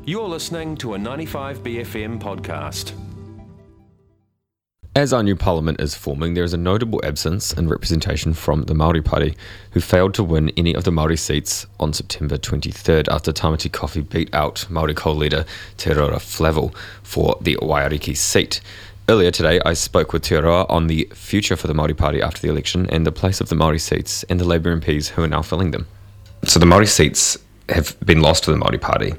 You're listening to a 95BFM podcast. As our new parliament is forming, there is a notable absence in representation from the Māori Party, who failed to win any of the Māori seats on September 23rd after Tamati Coffey beat out Māori co-leader Te Aroha Flavel for the Waiariki seat. Earlier today, I spoke with Te Aroha on the future for the Māori Party after the election and the place of the Māori seats and the Labour MPs who are now filling them. So the Māori seats have been lost to the Māori Party.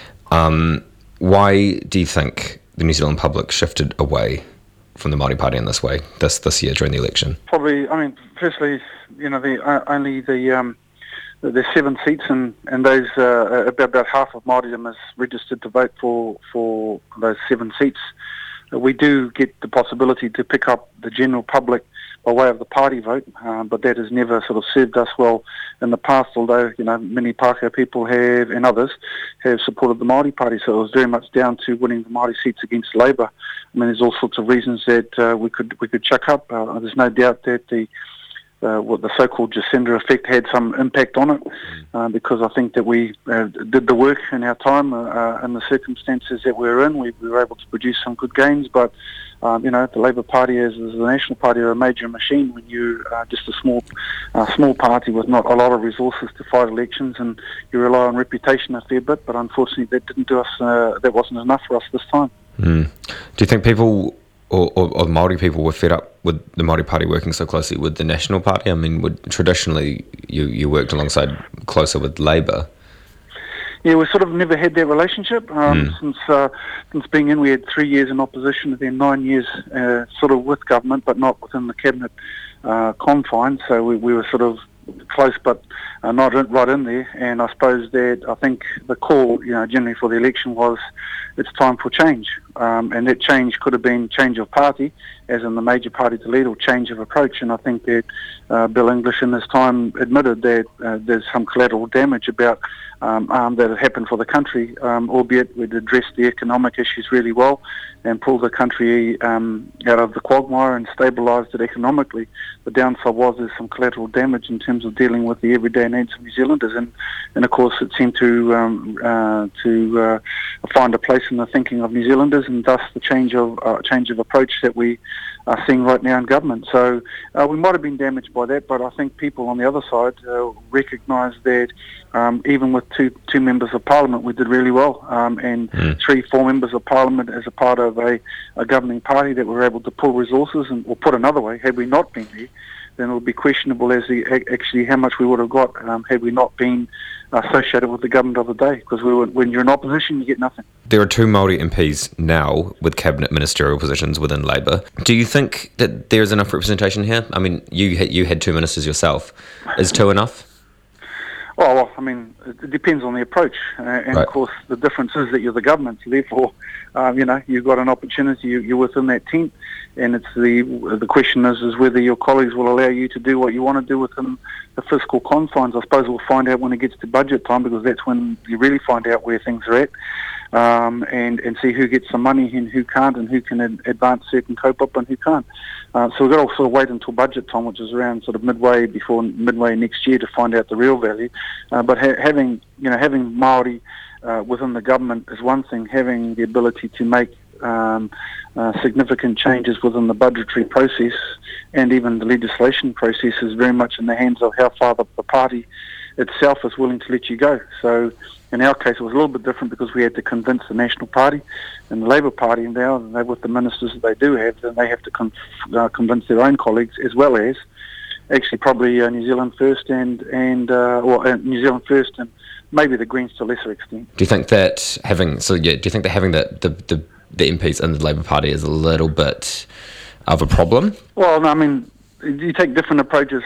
Why do you think the New Zealand public shifted away from the Māori Party in this way this year during the election? Probably, firstly, only the 7 seats, and those about half of Māoridom is registered to vote for those 7 seats. We do get the possibility to pick up the general public by way of the party vote, but that has never sort of served us well in the past, although, many Pākehā people have, and others, have supported the Māori Party, so it was very much down to winning the Māori seats against Labour. There's all sorts of reasons that we could chuck up. There's no doubt that the so-called Jacinda effect had some impact on it, because I think that we did the work in our time, in the circumstances that we were in. We were able to produce some good gains, but the Labour Party as the National Party are a major machine when you're just a small party with not a lot of resources to fight elections, and you rely on reputation a fair bit, but unfortunately that didn't do us, that wasn't enough for us this time. Do you think people or Māori people were fed up with the Māori Party working so closely with the National Party? Traditionally you worked alongside closer with Labour. Yeah, we sort of never had that relationship. Since being in, we had 3 years in opposition and then 9 years sort of with government, but not within the cabinet confines. So we were sort of close, but not right in there. And I suppose that I think the call, generally for the election was it's time for change. And that change could have been change of party, as in the major party to lead, or change of approach. And I think that Bill English in his time admitted that there's some collateral damage about that had happened for the country, albeit we'd addressed the economic issues really well and pulled the country out of the quagmire and stabilised it economically. The downside was there's some collateral damage in terms of dealing with the everyday needs of New Zealanders, and of course it seemed to find a place in the thinking of New Zealanders, and thus the change of approach that we are seeing right now in government. So we might have been damaged by that, but I think people on the other side recognise that even with two members of Parliament, we did really well, and 3-4 members of Parliament as a part of a governing party that were able to pull resources, or put another way, had we not been there, then it would be questionable as to actually how much we would have got had we not been associated with the government of the day, because when you're in opposition, you get nothing. There are 2 Māori MPs now with cabinet ministerial positions within Labour. Do you think that there is enough representation here? You had 2 ministers yourself. Is 2 enough? Well, it depends on the approach, and right. Of course the difference is that you're the government, so therefore, you've got an opportunity, you're within that tent, and it's the question is whether your colleagues will allow you to do what you want to do within the fiscal confines. I suppose we'll find out when it gets to budget time, because that's when you really find out where things are at, and see who gets some money and who can't, and who can advance certain COPUP and who can't. So we've got to sort of wait until budget time, which is around sort of midway next year, to find out the real value. But having Māori within the government is one thing. Having the ability to make significant changes within the budgetary process and even the legislation process is very much in the hands of how far the party itself is willing to let you go. So in our case, it was a little bit different because we had to convince the National Party and the Labour Party, and now with the ministers that they do have, then they have to convince their own colleagues, as well as actually probably New Zealand First and New Zealand First and maybe the Greens to a lesser extent. Do you think that having the MPs in the Labour Party is a little bit of a problem? Well, no, you take different approaches.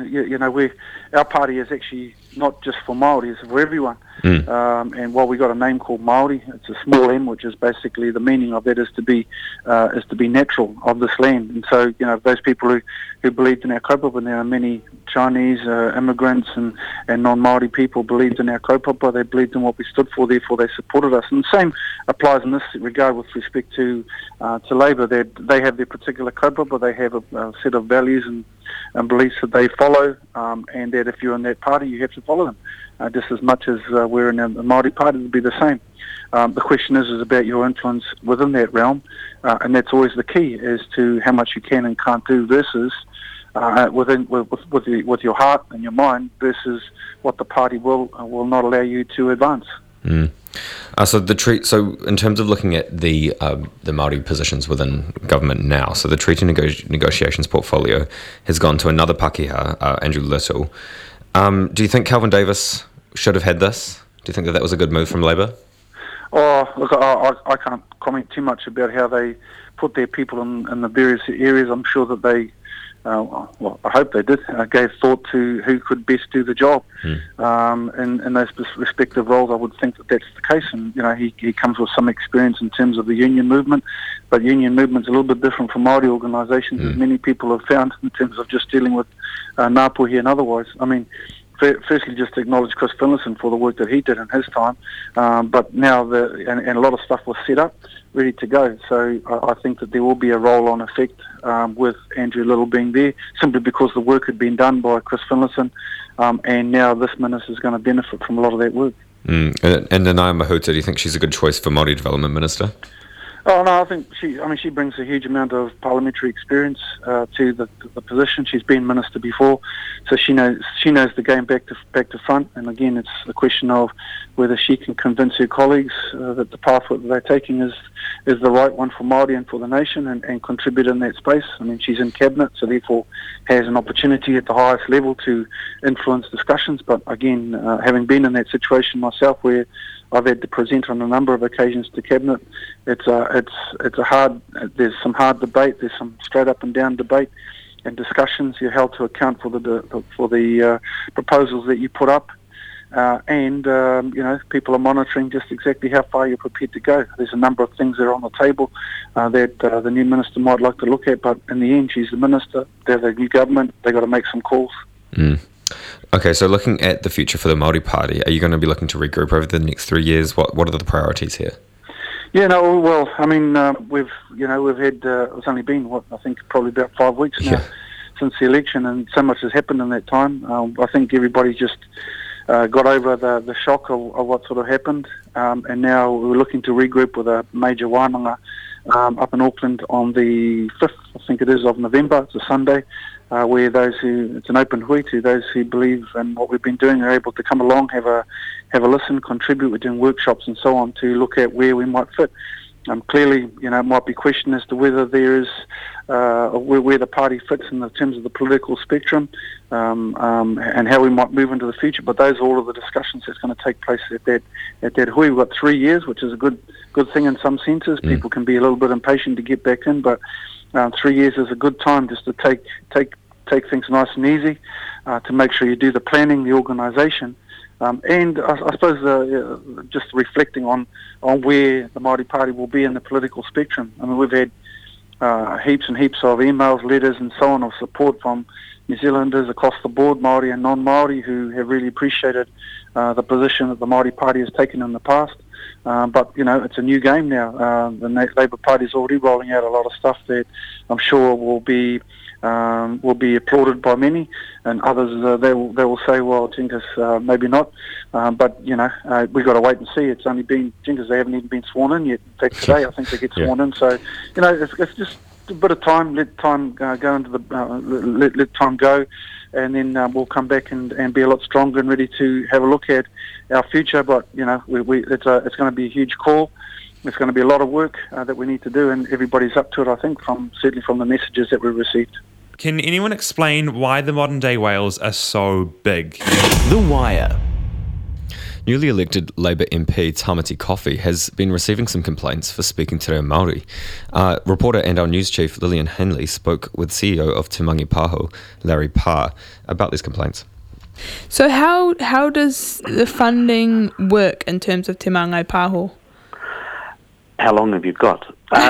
Our party is actually not just for Māori, it's for everyone. And while we got a name called Māori, it's a small m, which is basically the meaning of that is to be natural of this land. And so, those people who believed in our kaupapa, and there are many Chinese immigrants and non-Māori people believed in our kaupapa, they believed in what we stood for, therefore they supported us. And the same applies in this regard with respect to Labour. They have their particular kaupapa, they have a set of values and beliefs that they follow, and that if you're in that party, you have to follow them. Just as much as we're in the Māori Party, it would be the same. The question is about your influence within that realm, and that's always the key as to how much you can and can't do versus with your heart and your mind versus what the party will not allow you to advance. So in terms of looking at the Māori positions within government now, so the treaty negotiations portfolio has gone to another Pākehā, Andrew Little. Do you think Kelvin Davis should have had this? Do you think that was a good move from Labour? Oh, look, I can't comment too much about how they put their people in the various areas. I'm sure that they, I hope they did, gave thought to who could best do the job. In those respective roles. I would think that that's the case. And, he comes with some experience in terms of the union movement, but union movement's a little bit different from Māori organisations, as many people have found, in terms of just dealing with Ngāpuhi and otherwise. I mean, firstly, just to acknowledge Chris Finlayson for the work that he did in his time, but now and a lot of stuff was set up, ready to go. So I think that there will be a roll-on effect with Andrew Little being there, simply because the work had been done by Chris Finlayson, and now this minister is going to benefit from a lot of that work. And Nanaia Mahuta, do you think she's a good choice for Māori Development Minister? Oh no, I think she brings a huge amount of parliamentary experience to the position. She's been minister before, so she knows the game back to front. And again, it's a question of whether she can convince her colleagues that the pathway that they're taking is the right one for Māori and for the nation, and contribute in that space. I mean, she's in cabinet, so therefore has an opportunity at the highest level to influence discussions. But again, having been in that situation myself, where I've had to present on a number of occasions to cabinet, it's a hard. There's some hard debate. There's some straight up and down debate and discussions. You're held to account for the proposals that you put up, and people are monitoring just exactly how far you're prepared to go. There's a number of things that are on the table that the new minister might like to look at, but in the end, she's the minister. They're the new government. They've got to make some calls. Okay, so looking at the future for the Māori Party, are you going to be looking to regroup over the next 3 years? What are the priorities here? Yeah, no, well, I mean, we've had, it's only been, I think probably about 5 weeks now since the election, and so much has happened in that time. I think everybody just got over the shock of what sort of happened, and now we're looking to regroup with a major wānanga up in Auckland on the 5th, I think it is, of November. It's a Sunday, where it's an open hui to those who believe in what we've been doing are able to come along, have a listen, contribute. We're doing workshops and so on to look at where we might fit. Clearly, it might be questioned as to whether there is where the party fits in the terms of the political spectrum, and how we might move into the future. But those are all of the discussions that's going to take place at that hui. We've got 3 years, which is a good thing in some senses. People can be a little bit impatient to get back in, but 3 years is a good time just to take things nice and easy, to make sure you do the planning, the organisation, and I suppose just reflecting on where the Māori Party will be in the political spectrum. I mean, we've had heaps and heaps of emails, letters and so on of support from New Zealanders across the board, Māori and non-Māori, who have really appreciated the position that the Māori Party has taken in the past. But it's a new game now. The Labour Party is already rolling out a lot of stuff that I'm sure will be applauded by many, and others they will say, well, Jinkas, maybe not. But we've got to wait and see. It's only been Jinkas; they haven't even been sworn in yet. In fact, today I think they get sworn in. So it's just a bit of time. Let time go into the let time go. And then we'll come back and be a lot stronger and ready to have a look at our future. But it's going to be a huge call. It's going to be a lot of work that we need to do, and everybody's up to it. I think, certainly from the messages that we've received. Can anyone explain why the modern day whales are so big? The Wire. Newly elected Labour MP Tamati Coffey has been receiving some complaints for speaking Te Reo Māori. Reporter and our news chief Lillian Henley spoke with CEO of Te Mangi Pāho, Larry Parr, about these complaints. So how does the funding work in terms of Te Mangi Pāho? How long have you got?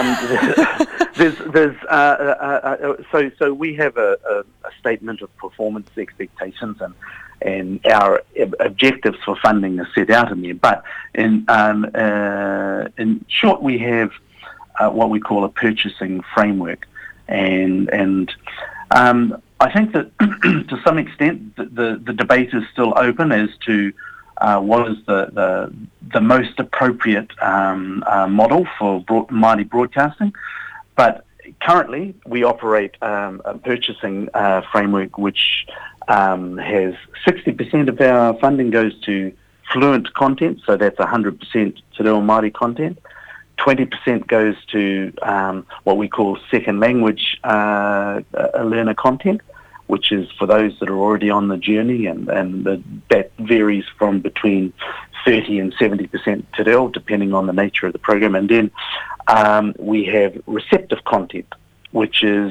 So we have a statement of performance expectations and our objectives for funding are set out in there. But in short, we have what we call a purchasing framework, and I think that to some extent the debate is still open as to what is the the most appropriate model for Māori broadcasting. But currently, we operate a purchasing framework which has 60% of our funding goes to fluent content, so that's 100% Te Reo Māori content. 20% goes to what we call second language learner content, which is for those that are already on the journey, and that varies from between 30 and 70% Te Reo, depending on the nature of the program. And then we have receptive content, which is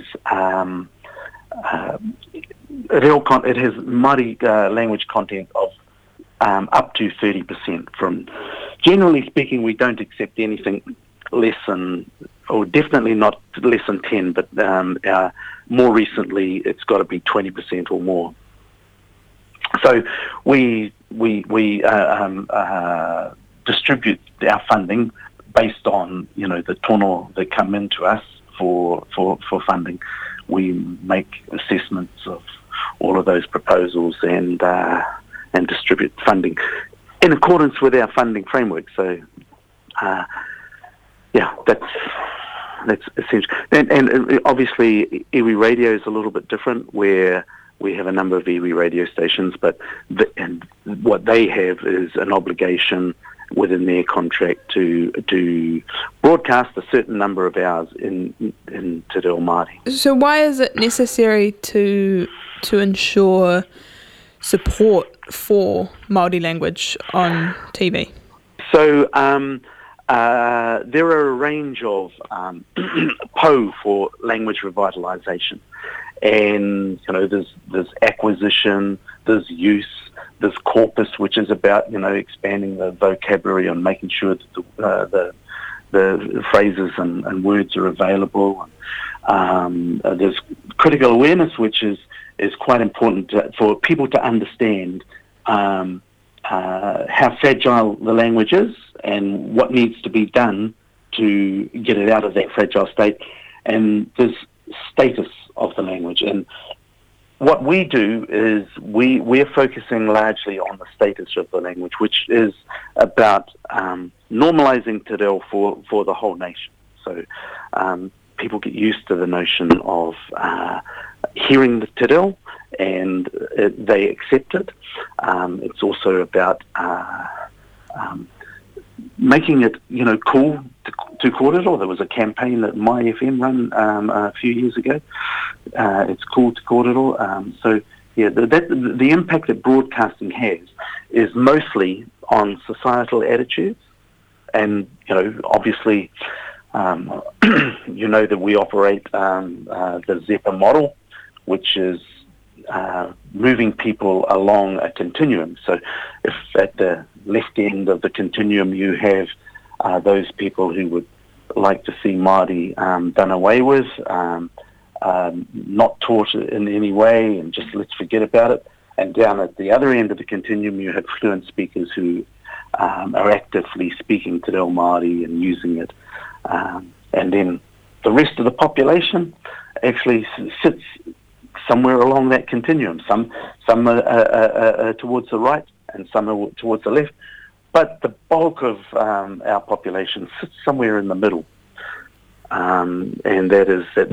it has Māori language content of up to 30%. From generally speaking, we don't accept anything less than, or definitely not less than 10, but more recently it's got to be 20% or more. So we distribute our funding based on the tono that come into us for funding. We make assessments of all of those proposals and distribute funding in accordance with our funding framework. So, that's essential. And obviously, iwi radio is a little bit different, where we have a number of iwi radio stations, but what they have is an obligation within their contract to broadcast a certain number of hours in Te Reo Māori. So why is it necessary to ensure support for Māori language on TV? So there are a range of PO for language revitalisation, and there's acquisition, there's use, there's corpus, which is about expanding the vocabulary and making sure that the phrases and words are available. There's critical awareness, which is quite important for people to understand how fragile the language is and what needs to be done to get it out of that fragile state. And there's status of the language. And what we do is we're focusing largely on the status of the language, which is about normalising Te Reo for the whole nation. So people get used to the notion of hearing the Te Reo, and they accept it. It's also about making it, cool to kōrero. There was a campaign that My FM ran a few years ago. It's cool to kōrero. So yeah, the impact that broadcasting has is mostly on societal attitudes, and obviously, that we operate the ZEPA model, which is moving people along a continuum. So if at the left end of the continuum you have those people who would like to see Māori done away with, not taught in any way, and just let's forget about it. And down at the other end of the continuum you have fluent speakers who are actively speaking Te Reo Māori and using it. And then the rest of the population actually sits somewhere along that continuum. Some are towards the right and some are towards the left, but the bulk of our population sits somewhere in the middle, and that is that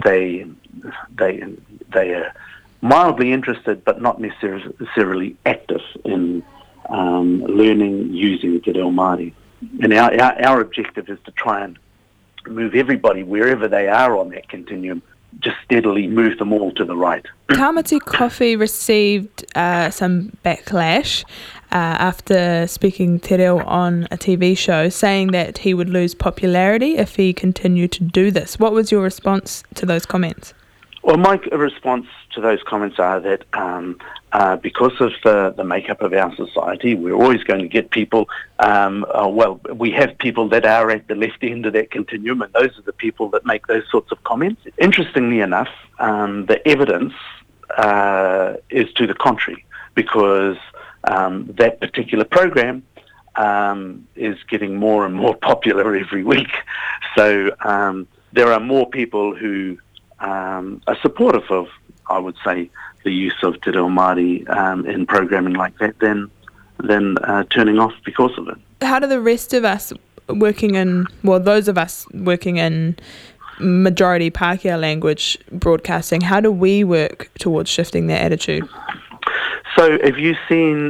they are mildly interested but not necessarily active in learning using Te Reo Māori. And our objective is to try and move everybody wherever they are on that continuum, just steadily move them all to the right. Tamati Coffee received some backlash after speaking Te Reo on a TV show, saying that he would lose popularity if he continued to do this. What was your response to those comments? Well, my response to those comments are that because of the makeup of our society, we're always going to get people, we have people that are at the left end of that continuum, and those are the people that make those sorts of comments. Interestingly enough, the evidence is to the contrary, because that particular program is getting more and more popular every week. So there are more people who are supportive of, I would say, the use of Te Reo Māori in programming like that than turning off because of it. How do the rest of us those of us working in majority Pākehā language broadcasting, how do we work towards shifting that attitude? So have you seen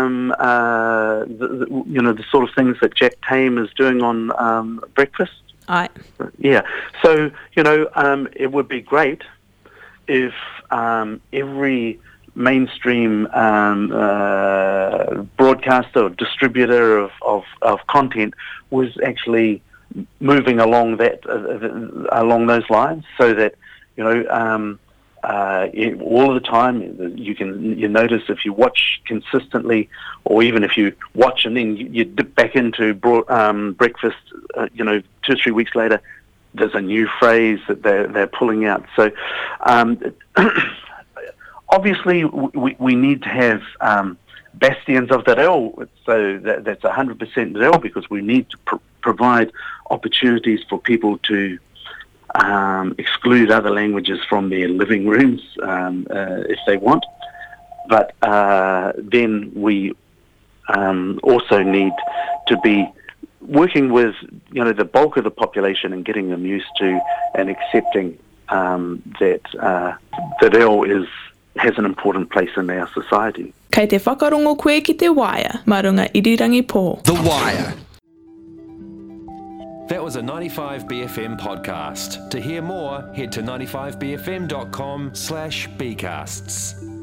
the sort of things that Jack Tame is doing on breakfast? Aye. Yeah. So, it would be great if every mainstream broadcaster or distributor of content was actually moving along along those lines, so that all of the time you notice if you watch consistently, or even if you watch and then you dip back into breakfast, 2 or 3 weeks later, there's a new phrase that they're pulling out. So obviously we need to have bastions of the reo, so that's 100% reo, because we need to provide opportunities for people to exclude other languages from their living rooms if they want. But then we also need to be working with the bulk of the population and getting them used to and accepting that the reo has an important place in our society. Kei te whakarongo koe ki te waia, marunga irirangi pō. The Wire. That was a 95BFM podcast. To hear more, head to 95bfm.com/bcasts.